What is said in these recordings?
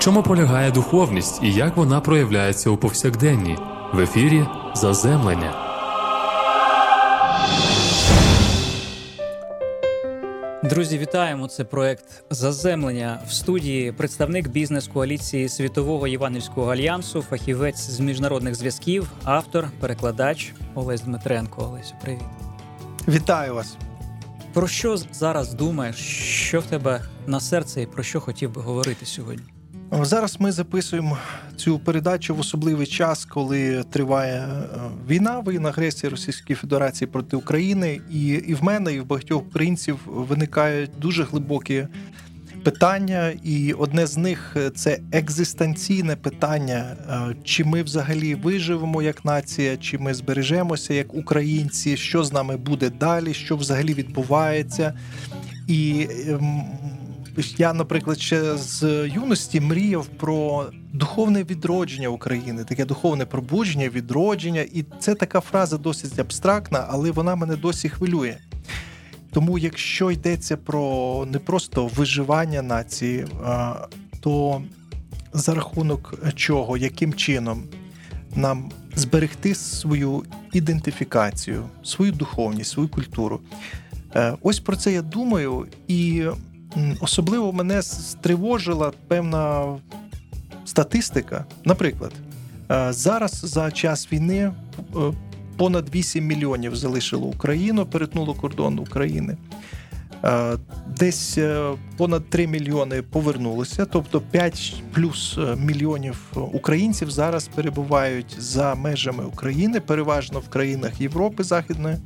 чому полягає духовність і як вона проявляється у повсякденні? В ефірі «Заземлення». Друзі, вітаємо! Це проект «Заземлення». В студії представник бізнес-коаліції Світового Євангельського альянсу, фахівець з міжнародних зв'язків, автор, перекладач Олесь Дмитренко. Олесю, привіт! Вітаю вас! Про що зараз думаєш? Що в тебе на серці і про що хотів би говорити сьогодні? Зараз ми записуємо цю передачу в особливий час, коли триває війна, воєнна агресія Російської Федерації проти України. І в мене, і в багатьох українців виникають дуже глибокі питання. І одне з них – це екзистенційне питання, чи ми взагалі виживемо як нація, чи ми збережемося як українці, що з нами буде далі, що взагалі відбувається. І я, наприклад, ще з юності мріяв про духовне відродження України, таке духовне пробудження, відродження. І це така фраза досить абстрактна, але вона мене досі хвилює. Тому якщо йдеться про не просто виживання нації, то за рахунок чого, яким чином нам зберегти свою ідентифікацію, свою духовність, свою культуру. Ось про це я думаю, і особливо мене стривожила певна статистика. Наприклад, зараз за час війни понад 8 мільйонів залишило Україну, перетнуло кордон України. Десь понад 3 мільйони повернулося, тобто 5 плюс мільйонів українців зараз перебувають за межами України, переважно в країнах Європи Західної.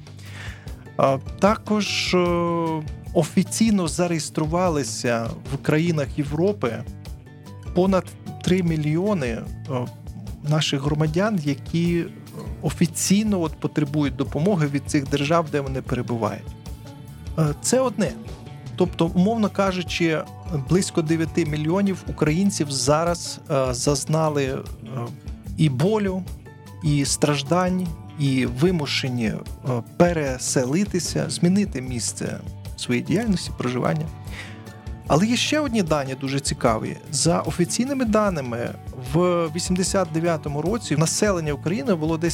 Також офіційно зареєструвалися в країнах Європи понад 3 мільйони наших громадян, які офіційно потребують допомоги від цих держав, де вони перебувають. Це одне. Тобто, умовно кажучи, близько 9 мільйонів українців зараз зазнали і болю, і страждань, і вимушені переселитися, змінити місце своєї діяльності, проживання. Але є ще одні дані дуже цікаві. За офіційними даними, в 89-му році населення України було десь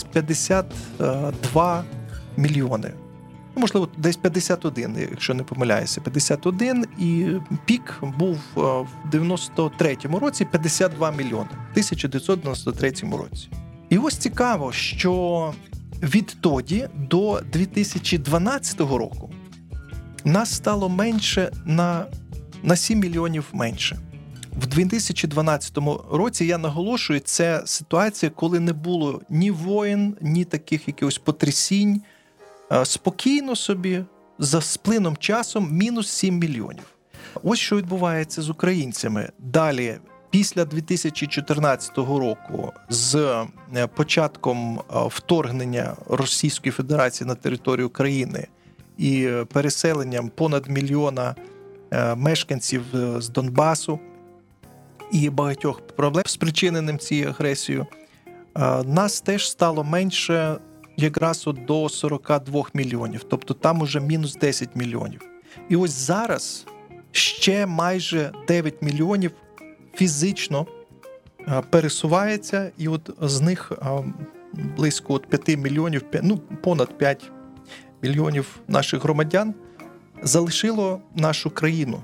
52 мільйони. Можливо, десь 51, якщо не помиляюся. 51, і пік був в 93-му році 52 мільйони. В 1993 році. І ось цікаво, що відтоді до 2012 року нас стало менше на 7 мільйонів менше. В 2012 році, я наголошую, це ситуація, коли не було ні воєн, ні таких якихось потрясінь. Спокійно собі, за сплином часом, мінус 7 мільйонів. Ось що відбувається з українцями. Далі, після 2014 року, з початком вторгнення Російської Федерації на територію України і переселенням понад мільйона мешканців з Донбасу і багатьох проблем, спричиненим цією агресією, нас теж стало менше якраз до 42 мільйонів. Тобто там уже мінус 10 мільйонів. І ось зараз ще майже 9 мільйонів фізично пересувається, і от з них близько 5 мільйонів, понад 5 мільйонів наших громадян залишило нашу країну.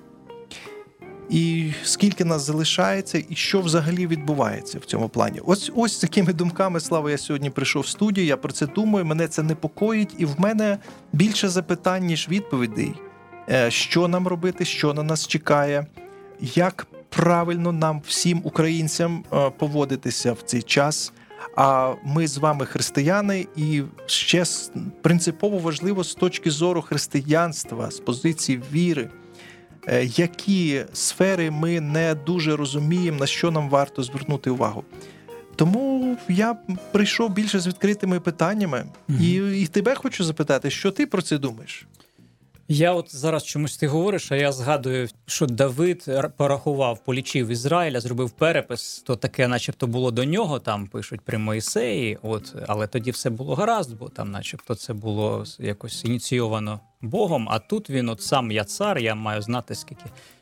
І скільки нас залишається, і що взагалі відбувається в цьому плані. Ось з такими думками, Слава, я сьогодні прийшов в студію, я про це думаю, мене це непокоїть, і в мене більше запитань, ніж відповідей. Що нам робити, що на нас чекає, як правильно нам, всім українцям, поводитися в цей час. А ми з вами християни, і ще принципово важливо з точки зору християнства, з позиції віри, які сфери ми не дуже розуміємо, на що нам варто звернути увагу. Тому я прийшов більше з відкритими питаннями. І тебе хочу запитати, що ти про це думаєш? Я от зараз чомусь ти говориш, а я згадую, що Давид порахував, полічив Ізраїля, зробив перепис, то таке начебто було до нього, там пишуть при Моїсеї, але тоді все було гаразд, бо там начебто це було якось ініційовано Богом, а тут він сам я цар, я маю знати, скільки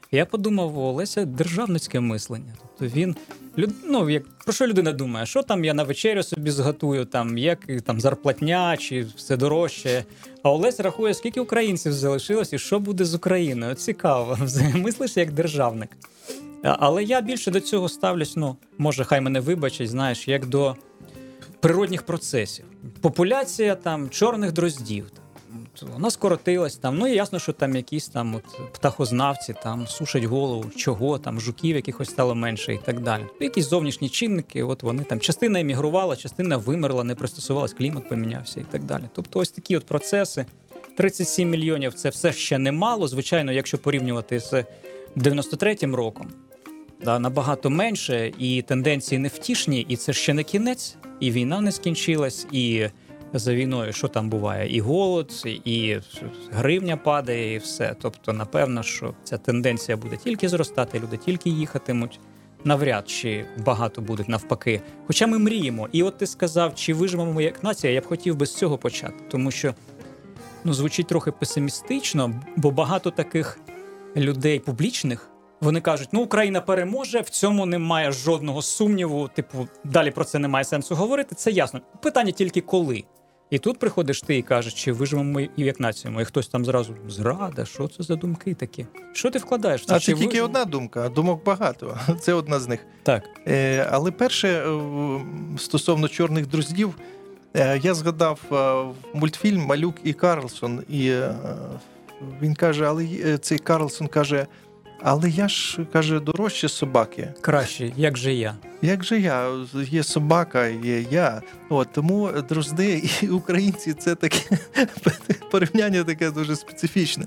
Я подумав, у Олеся державницьке мислення. Тобто він, про що людина думає? Що там я на вечерю собі зготую, там, як там зарплатня, чи все дорожче. А Олесь рахує, скільки українців залишилось і що буде з Україною. Цікаво. Мислиш як державник. Але я більше до цього ставлюсь, може, хай мене вибачать, знаєш, як до природних процесів. Популяція там чорних дроздів. Вона скоротилась там, і ясно, що там якісь там птахознавці там сушать голову, чого там, жуків якихось стало менше і так далі. Якісь зовнішні чинники, вони там, частина емігрувала, частина вимерла, не пристосувалась, клімат помінявся і так далі. Тобто ось такі процеси. 37 мільйонів – це все ще немало, звичайно, якщо порівнювати з 93-м роком. Набагато менше, і тенденції невтішні, і це ще не кінець, і війна не скінчилась, і за війною що там буває? І голод, і гривня падає, і все. Тобто, напевно, що ця тенденція буде тільки зростати, люди тільки їхатимуть. Навряд чи багато будуть навпаки. Хоча ми мріємо. І от ти сказав, чи виживемо ми як нація, я б хотів би з цього почати. Тому що, звучить трохи песимістично, бо багато таких людей публічних, вони кажуть, Україна переможе, в цьому немає жодного сумніву, далі про це немає сенсу говорити, це ясно. Питання тільки коли. І тут приходиш ти і кажеш, чи виживемо ми як нація, і хтось там зразу, зрада, що це за думки такі? Що ти вкладаєш? Це тільки одна думка, думок багато, це одна з них. Так. Але перше, стосовно чорних дроздів, я згадав мультфільм «Малюк і Карлсон», і він каже, але цей Карлсон каже, але я ж, каже, дорожче собаки. Краще, як же я. Як же я? Є собака, є я. Тому дрозди і українці – це таке порівняння таке дуже специфічне.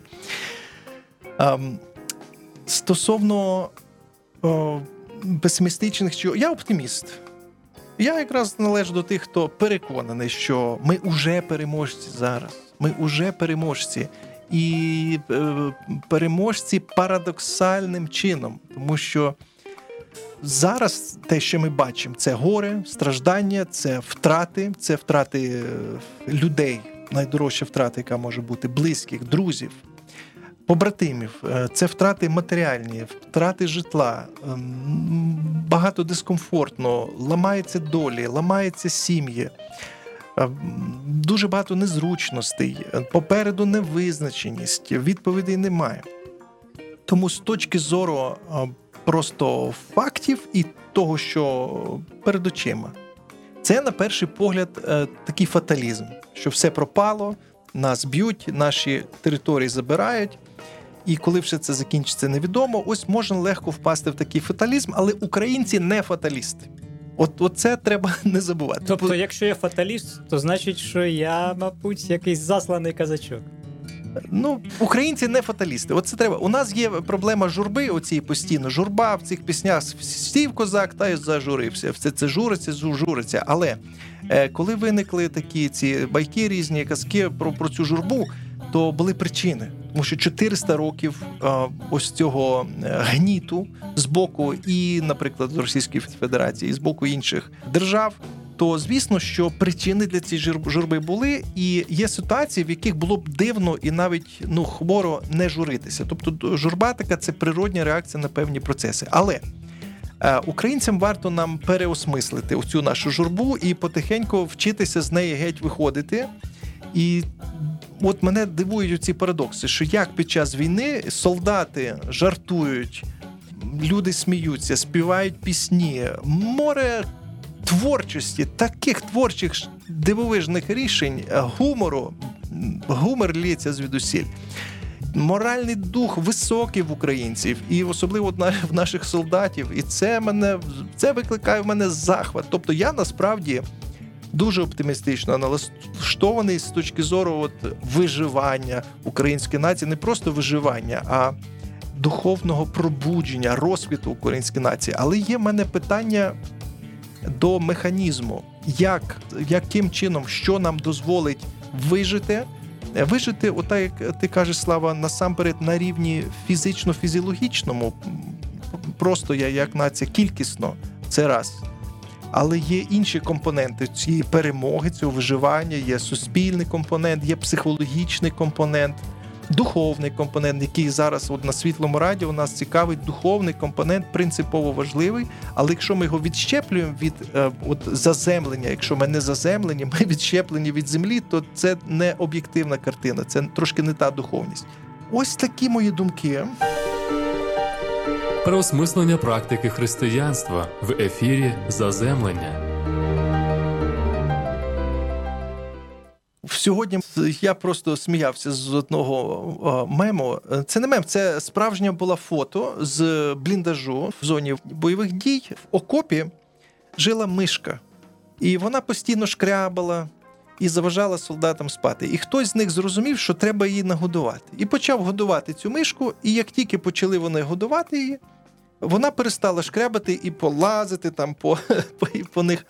Стосовно песимістичних, я оптиміст. Я якраз належу до тих, хто переконаний, що ми уже переможці зараз. Ми уже переможці. І переможці парадоксальним чином, тому що зараз те, що ми бачимо, це горе, страждання, це втрати людей, найдорожча втрата, яка може бути, близьких, друзів, побратимів, це втрати матеріальні, втрати житла, багато дискомфортно, ламаються долі, ламаються сім'ї. Дуже багато незручностей, попереду невизначеність, відповідей немає. Тому з точки зору просто фактів і того, що перед очима, це на перший погляд такий фаталізм, що все пропало, нас б'ють, наші території забирають, і коли все це закінчиться, невідомо. Ось можна легко впасти в такий фаталізм, але українці не фаталісти. От це треба не забувати. Тобто, якщо я фаталіст, то значить, що я, мабуть, якийсь засланий казачок. Українці не фаталісти. От це треба. У нас є проблема журби, оці постійно. Журба в цих піснях «Сів козак, та й зажурився». Все це журиться. Але коли виникли такі ці байки різні, казки про цю журбу, то були причини. Тому що 400 років ось цього гніту з боку і, наприклад, з Російської Федерації, і з боку інших держав, то, звісно, що причини для цієї журби були, і є ситуації, в яких було б дивно і навіть хворо не журитися. Тобто журба така – це природня реакція на певні процеси. Але українцям варто нам переосмислити оцю нашу журбу і потихеньку вчитися з неї геть виходити. І от мене дивують ці парадокси, що як під час війни солдати жартують, люди сміються, співають пісні, море творчості, таких творчих дивовижних рішень, гумор лється звідусіль. Моральний дух високий в українців, і особливо в наших солдатів, і це викликає в мене захват. Тобто я насправді дуже оптимістично налаштований з точки зору виживання української нації, не просто виживання, а духовного пробудження, розквіту української нації. Але є в мене питання до механізму, яким чином, що нам дозволить вижити, ота, як ти кажеш, Слава, насамперед на рівні фізично-фізіологічному, просто як нація, кількісно, це раз. Але є інші компоненти цієї перемоги, цього виживання, є суспільний компонент, є психологічний компонент. Духовний компонент, який зараз на Світлому радіо нас цікавить, духовний компонент принципово важливий, але якщо ми його відщеплюємо від заземлення, якщо ми не заземлені, ми відщеплені від землі, то це не об'єктивна картина, це трошки не та духовність. Ось такі мої думки. Переосмислення практики християнства в ефірі «Заземлення». Сьогодні я просто сміявся з одного мему. Це не мем, це справжнє було фото з бліндажу в зоні бойових дій. В окопі жила мишка. І вона постійно шкрябала і заважала солдатам спати. І хтось з них зрозумів, що треба її нагодувати. І почав годувати цю мишку, і як тільки почали вони годувати її, вона перестала шкрябати і полазити там по них.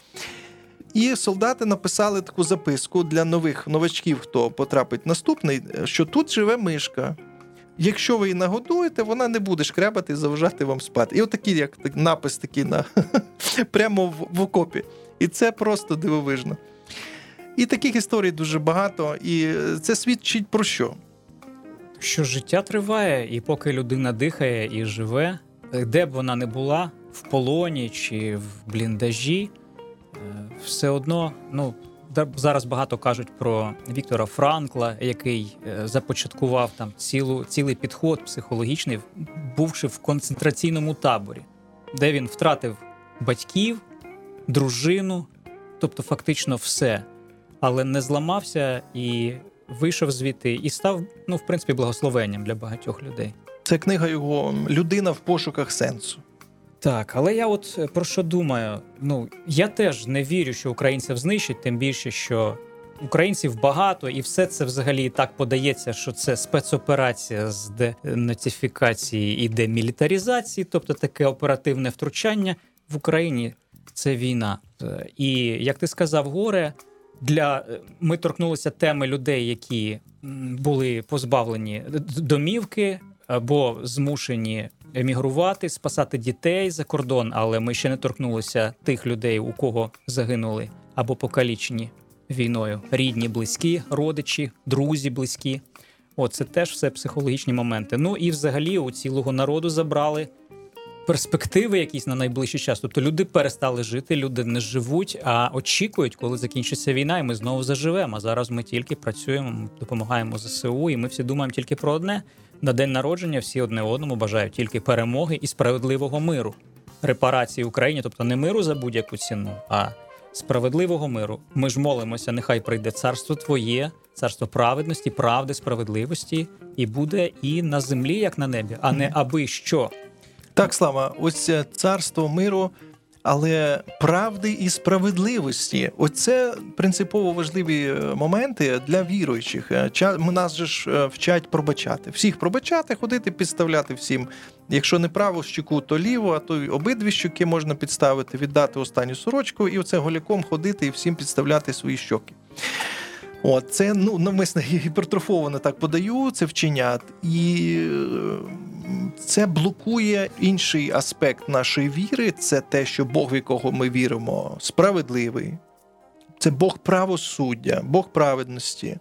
І солдати написали таку записку для новачків, хто потрапить наступний, що тут живе мишка. Якщо ви її нагодуєте, вона не буде шкрябати і заважати вам спати. І отакий, як напис такий прямо в окопі. І це просто дивовижно. І таких історій дуже багато. І це свідчить про що? Що життя триває, і поки людина дихає і живе, де б вона не була, в полоні чи в бліндажі, все одно, зараз багато кажуть про Віктора Франкла, який започаткував там цілий підход психологічний, бувши в концентраційному таборі, де він втратив батьків, дружину, тобто фактично все, але не зламався і вийшов звідти і став, в принципі, благословенням для багатьох людей. Це книга його «Людина в пошуках сенсу». Так, але я про що думаю? Я теж не вірю, що українців знищать, тим більше, що українців багато, і все це взагалі так подається, що це спецоперація з денацифікації і демілітаризації, тобто таке оперативне втручання. В Україні це війна. І, як ти сказав, горе, ми торкнулися теми людей, які були позбавлені домівки або змушені емігрувати, спасати дітей за кордон, але ми ще не торкнулися тих людей, у кого загинули або покалічені війною. Рідні, близькі, родичі, друзі близькі. Це теж все психологічні моменти. І взагалі у цілого народу забрали перспективи якісь на найближчий час. Тобто люди перестали жити, люди не живуть, а очікують, коли закінчиться війна, і ми знову заживемо. А зараз ми тільки працюємо, допомагаємо ЗСУ, і ми всі думаємо тільки про одне. На день народження всі одне одному бажають тільки перемоги і справедливого миру. Репарації Україні, тобто не миру за будь-яку ціну, а справедливого миру. Ми ж молимося, нехай прийде царство Твоє, царство праведності, правди, справедливості, і буде і на землі, як на небі, а не аби що. Так, Слава, ось царство миру, але правди і справедливості. Оце принципово важливі моменти для віруючих. Нас же ж вчать пробачати. Всіх пробачати, ходити, підставляти всім. Якщо не праву щоку, то ліву, а то й обидві щоки можна підставити, віддати останню сорочку і оце голяком ходити і всім підставляти свої щоки. Це навмисно гіпертрофовано так подаю, це вчення. І це блокує інший аспект нашої віри. Це те, що Бог, в якого ми віримо, справедливий. Це Бог правосуддя, Бог праведності.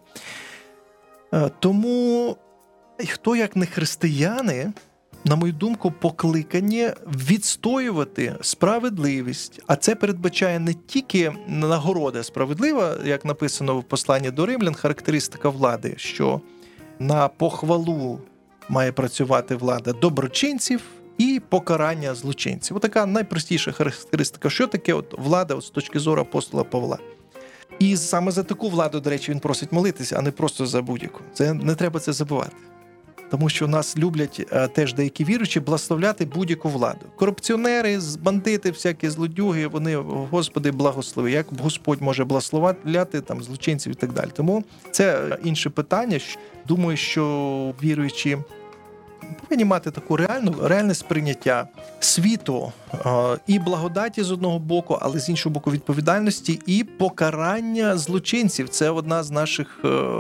Тому хто, як не християни, на мою думку, покликані відстоювати справедливість. А це передбачає не тільки нагорода справедлива, як написано в посланні до Римлян, характеристика влади, що на похвалу має працювати влада доброчинців і покарання злочинців. Така найпростіша характеристика. Що таке влада з точки зору апостола Павла? І саме за таку владу, до речі, він просить молитися, а не просто за будь-яку. Не треба це забувати. Тому що нас люблять теж деякі віруючі благословляти будь-яку владу. Корупціонери, бандити, всякі злодюги, вони, Господи, благослови. Як Господь може благословляти злочинців і так далі. Тому це інше питання. Думаю, що віруючі повинні мати таку реальне сприйняття світу і благодаті з одного боку, але з іншого боку відповідальності і покарання злочинців. Це одна з наших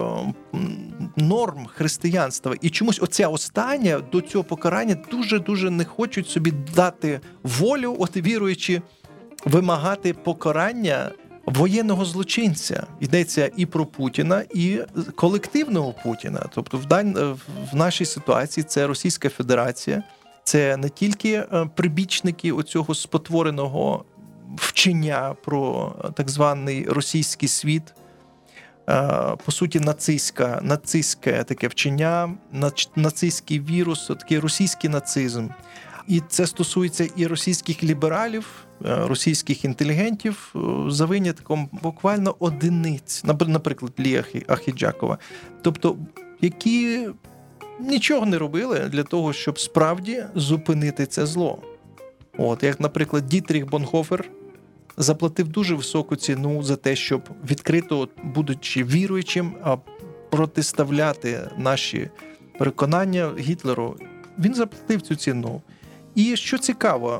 норм християнства. І чомусь оця остання до цього покарання дуже-дуже не хочуть собі дати волю, віруючи, вимагати покарання воєнного злочинця. Йдеться і про Путіна, і колективного Путіна. Тобто в нашій ситуації це Російська Федерація, це не тільки прибічники оцього спотвореного вчення про так званий російський світ, по суті, нацистське таке вчення, нацистський вірус, такий російський нацизм. І це стосується і російських лібералів, російських інтелігентів, за винятком буквально одиниць, наприклад, Лія Ахеджакова, тобто, які нічого не робили для того, щоб справді зупинити це зло. Як, наприклад, Дітріх Бонхофер заплатив дуже високу ціну за те, щоб відкрито, будучи віруючим, протиставляти наші переконання Гітлеру. Він заплатив цю ціну. І що цікаво,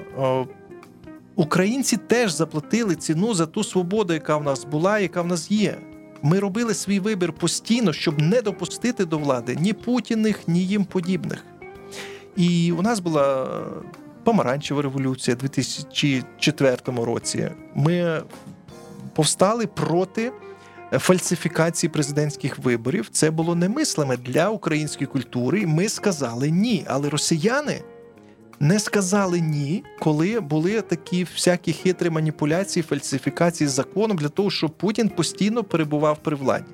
українці теж заплатили ціну за ту свободу, яка в нас була, яка в нас є. Ми робили свій вибір постійно, щоб не допустити до влади ні Путіних, ні їм подібних. І у нас була Помаранчева революція у 2004 році. Ми повстали проти фальсифікації президентських виборів. Це було немислиме для української культури. Ми сказали ні, але росіяни не сказали ні, коли були такі всякі хитрі маніпуляції, фальсифікації законом для того, щоб Путін постійно перебував при владі.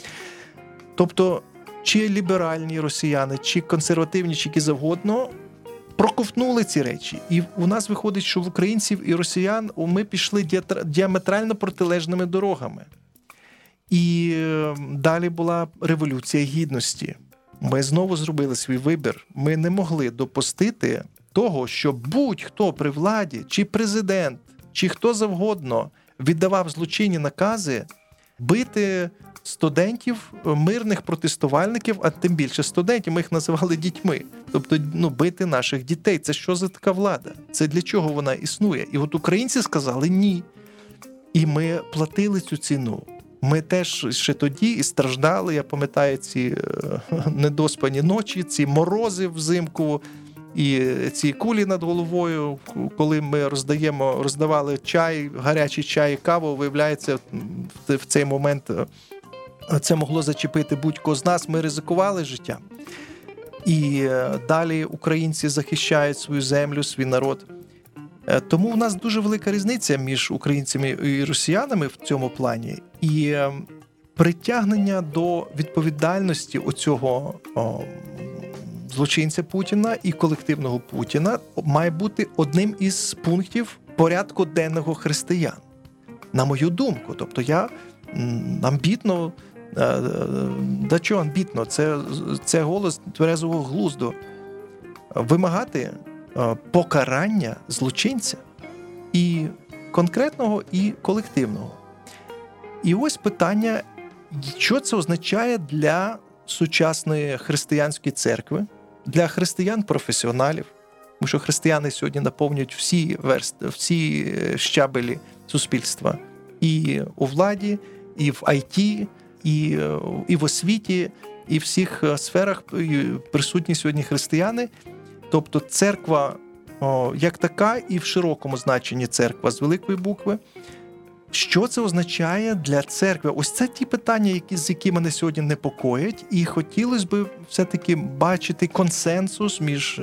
Тобто, чи ліберальні росіяни, чи консервативні, чи які завгодно, проковтнули ці речі. І у нас виходить, що в українців і росіян ми пішли діаметрально протилежними дорогами. І далі була Революція Гідності. Ми знову зробили свій вибір. Ми не могли допустити того, що будь-хто при владі, чи президент, чи хто завгодно віддавав злочинні накази бити студентів, мирних протестувальників, а тим більше студентів, ми їх називали дітьми. Тобто, бити наших дітей. Це що за така влада? Це для чого вона існує? І от українці сказали ні. І ми платили цю ціну. Ми теж ще тоді і страждали, я пам'ятаю ці недоспані ночі, ці морози взимку, і ці кулі над головою, коли ми роздавали чай, гарячий чай і каву, виявляється, в цей момент це могло зачепити будь-кого з нас, ми ризикували життям. І далі українці захищають свою землю, свій народ. Тому в нас дуже велика різниця між українцями і росіянами в цьому плані. І притягнення до відповідальності оцього злочинця Путіна і колективного Путіна має бути одним із пунктів порядку денного християн. На мою думку. Тобто я амбітно, да чого амбітно, це голос тверезого глузду. Вимагати покарання злочинця і конкретного, і колективного. І ось питання, що це означає для сучасної християнської церкви, для християн-професіоналів, тому що християни сьогодні наповнюють всі щабелі суспільства. І у владі, і в IT, і в освіті, і в всіх сферах присутні сьогодні християни. Тобто церква як така і в широкому значенні церква з великої букви. Що це означає для церкви? Ось це ті питання, з якими мене сьогодні непокоять, і хотілося б все-таки бачити консенсус між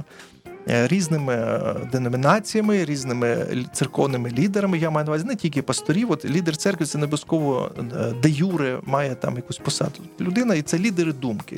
різними деномінаціями, різними церковними лідерами. Я маю на увазі не тільки пасторів. От лідер церкви – це не обов'язково де юре має там якусь посаду. Людина – і це лідери думки.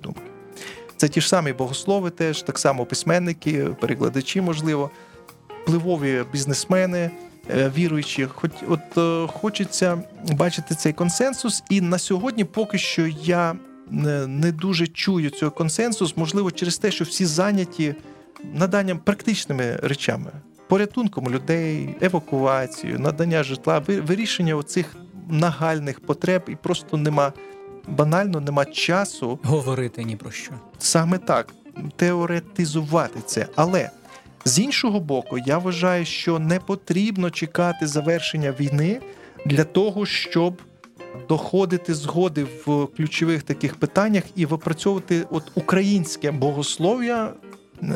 Це ті ж самі богослови теж, так само письменники, перекладачі, можливо, впливові бізнесмени, віруючі. Хочеться бачити цей консенсус, і на сьогодні поки що я не дуже чую цього консенсусу, можливо, через те, що всі зайняті наданням практичними речами, порятунком людей, евакуацією, надання житла, вирішення оцих нагальних потреб, і просто банально нема часу говорити ні про що. Саме так, теоретизувати це. Але з іншого боку, я вважаю, що не потрібно чекати завершення війни для того, щоб доходити згоди в ключових таких питаннях і випрацьовувати українське богослов'я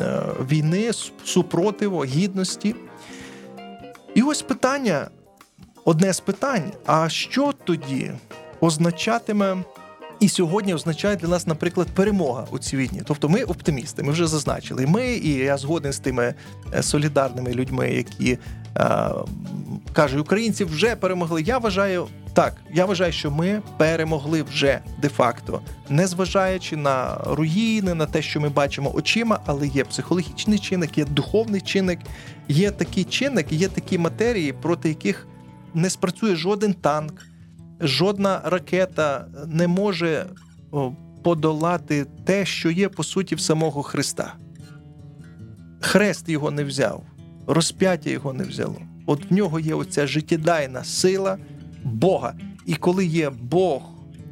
війни, супротиву, гідності. І ось питання, одне з питань, а що тоді означатиме і сьогодні означає для нас, наприклад, перемога у цій війні? Тобто ми оптимісти, ми вже зазначили. Ми, і я згоден з тими солідарними людьми, які кажуть, українці вже перемогли. Я вважаю, що ми перемогли вже де-факто, незважаючи на руїни, на те, що ми бачимо очима, але є психологічний чинник, є духовний чинник, є такий чинник, є такі матерії, проти яких не спрацює жоден танк, жодна ракета не може подолати те, що є, по суті, в самого Христа. Хрест його не взяв, розп'яття його не взяло. От в нього є оця життєдайна сила Бога. І коли є Бог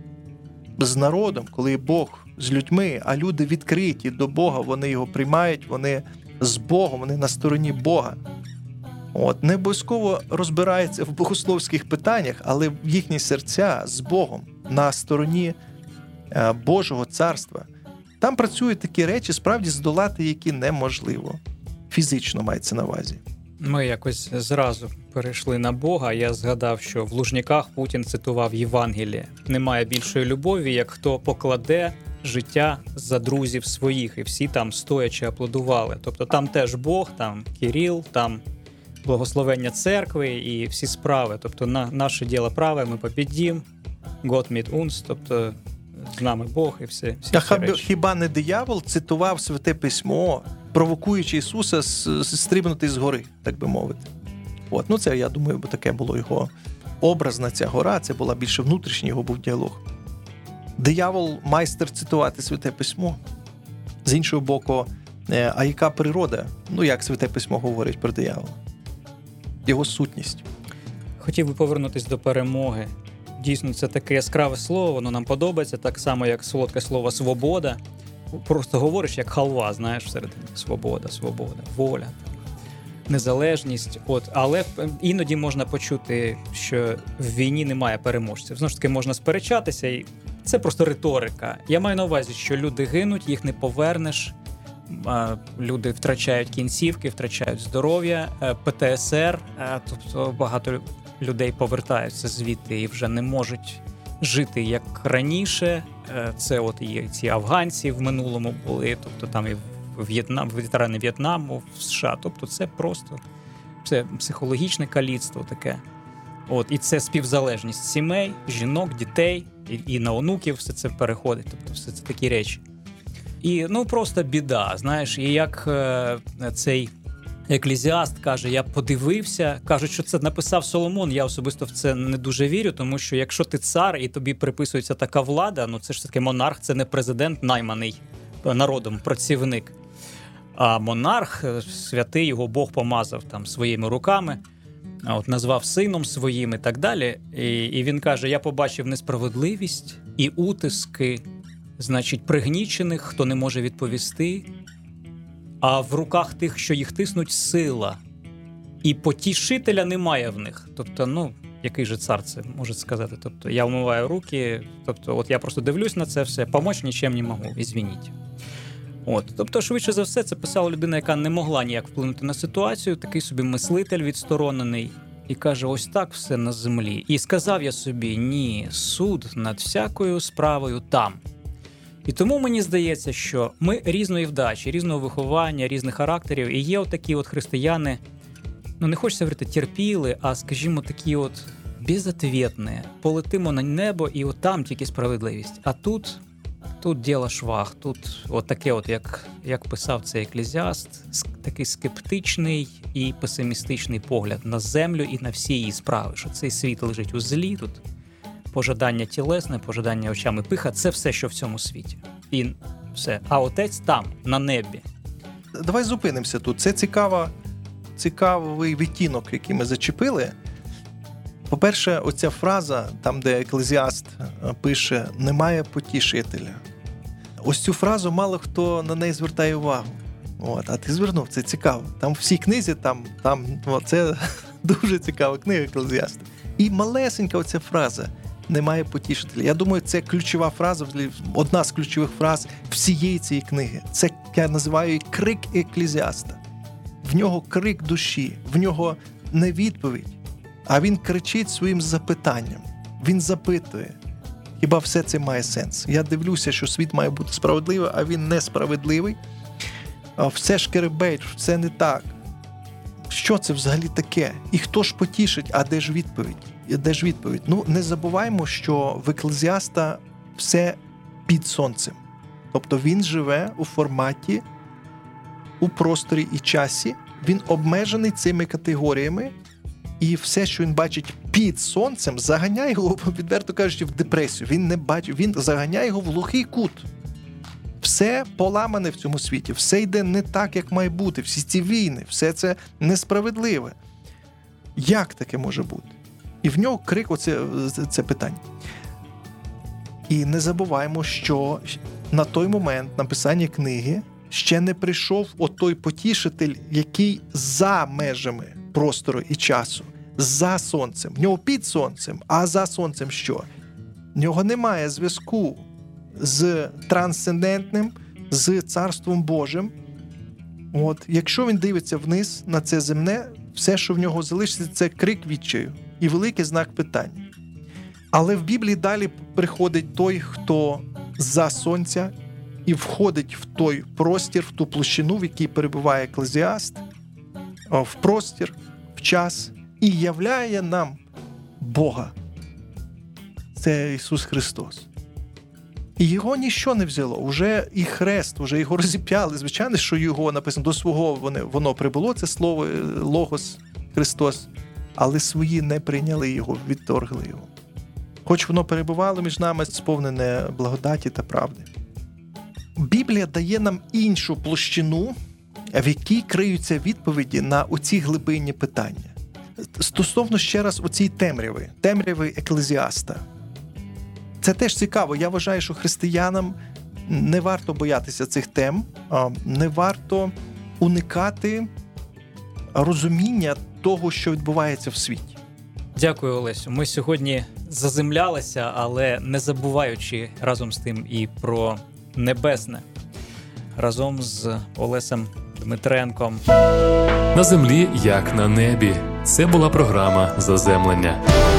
з народом, коли є Бог з людьми, а люди відкриті до Бога, вони його приймають, вони з Богом, вони на стороні Бога. От, не обов'язково розбираються в богословських питаннях, але їхні серця з Богом, на стороні Божого царства. Там працюють такі речі, справді здолати, які неможливо. Фізично мається на увазі. Ми якось зразу перейшли на Бога. Я згадав, що в Лужниках Путін цитував Євангеліє. Немає більшої любові, як хто покладе життя за друзів своїх. І всі там стоячи аплодували. Тобто там теж Бог, там Кирил, там благословення церкви і всі справи. Тобто наше діло праве, ми побідім, Gott mit uns, тобто з нами Бог і всі хіба не диявол цитував Святе Письмо, провокуючи Ісуса стрибнути з гори, так би мовити. От, це, я думаю, таке було його образна ця гора, це була більше внутрішній його був діалог. Диявол майстер цитувати Святе Письмо. З іншого боку, а яка природа? Як Святе Письмо говорить про диявола? Його сутність. Хотів би повернутися до перемоги. Дійсно, це таке яскраве слово, воно нам подобається, так само, як солодке слово «свобода». Просто говориш, як халва, знаєш, всередині. Свобода, воля, незалежність. Але іноді можна почути, що в війні немає переможців. Знову ж таки, можна сперечатися, і це просто риторика. Я маю на увазі, що люди гинуть, їх не повернеш, люди втрачають кінцівки, втрачають здоров'я, ПТСР, тобто багато людей повертаються звідти і вже не можуть жити як раніше. Це є ці афганці в минулому були, тобто там і ветерани В'єтнаму, в США. Тобто це психологічне каліцтво таке. І це співзалежність сімей, жінок, дітей і на онуків все це переходить. Тобто все це такі речі. І просто біда, знаєш, і як цей Еклезіаст каже, я подивився, кажуть, що це написав Соломон, я особисто в це не дуже вірю, тому що якщо ти цар і тобі приписується така влада, це ж таки монарх, це не президент найманий народом, працівник. А монарх, святий, його Бог помазав там своїми руками, назвав сином своїм і так далі. І він каже, я побачив несправедливість і утиски, значить, пригнічених, хто не може відповісти, а в руках тих, що їх тиснуть, сила. І потішителя немає в них. Тобто, який же цар це може сказати? Тобто, я вмиваю руки, тобто, я просто дивлюсь на це все, помочь нічим не можу, ізвініть. Тобто, швидше за все, це писала людина, яка не могла ніяк вплинути на ситуацію, такий собі мислитель відсторонений, і каже, ось так все на землі. І сказав я собі, ні, суд над всякою справою там. І тому мені здається, що ми різної вдачі, різного виховання, різних характерів, і є такі християни, не хочеться говорити терпіли, а, скажімо, такі безответні. Полетимо на небо, і там тільки справедливість. А тут діло швах, тут таке, як писав цей Еклезіаст, такий скептичний і песимістичний погляд на землю і на всі її справи, що цей світ лежить у злі, тут пожадання тілесне, пожадання очами пиха – це все, що в цьому світі. І все. А Отець там, на небі. Давай зупинимося тут. Це цікавий відтінок, який ми зачепили. По-перше, оця фраза, там, де Еклезіаст пише «немає потішителя». Ось цю фразу мало хто на неї звертає увагу. А ти звернув, це цікаво. Там в всій книзі, це дуже цікава книга Еклезіаста. І малесенька оця фраза «немає потішителя». Я думаю, це ключова фраза, одна з ключових фраз всієї цієї книги. Це, я називаю її крик Еклезіаста. В нього крик душі, в нього не відповідь, а він кричить своїм запитанням. Він запитує, хіба все це має сенс? Я дивлюся, що світ має бути справедливий, а він несправедливий. Все шкереберть, все не так. Що це взагалі таке? І хто ж потішить? А де ж відповідь? Де ж відповідь? Ну, не забуваємо, що в Еклезіаста все під сонцем. Тобто він живе у форматі, у просторі і часі. Він обмежений цими категоріями. І все, що він бачить під сонцем, заганяє його, відверто кажучи, в депресію. Він не бачить, він заганяє його в глухий кут. Все поламане в цьому світі, все йде не так, як має бути. Всі ці війни, все це несправедливе. Як таке може бути? І в нього крик це питання. І не забуваємо, що на той момент написання книги ще не прийшов отой потішитель, який за межами простору і часу, за сонцем. В нього під сонцем, а за сонцем що? В нього немає зв'язку з трансцендентним, з Царством Божим. От, якщо він дивиться вниз на це земне, все, що в нього залишиться, це крик відчаю і великий знак питання. Але в Біблії далі приходить той, хто за сонця і входить в той простір, в ту площину, в якій перебуває Еклезіаст, в простір, в час, і являє нам Бога. Це Ісус Христос. І його ніщо не взяло. Уже і хрест, уже його розіп'яли. Звичайно, що його написано, до свого воно прибуло, це слово Логос, Христос. Але свої не прийняли його, відторгли його. Хоч воно перебувало між нами, сповнене благодаті та правди. Біблія дає нам іншу площину, в якій криються відповіді на оці глибинні питання. Стосовно ще раз оцій темряви Еклезіаста. Це теж цікаво. Я вважаю, що християнам не варто боятися цих тем, не варто уникати розуміння того, що відбувається в світі. Дякую, Олесю. Ми сьогодні заземлялися, але не забуваючи разом з тим і про небесне. Разом з Олесем Дмитренком. На землі, як на небі. Це була програма «Заземлення».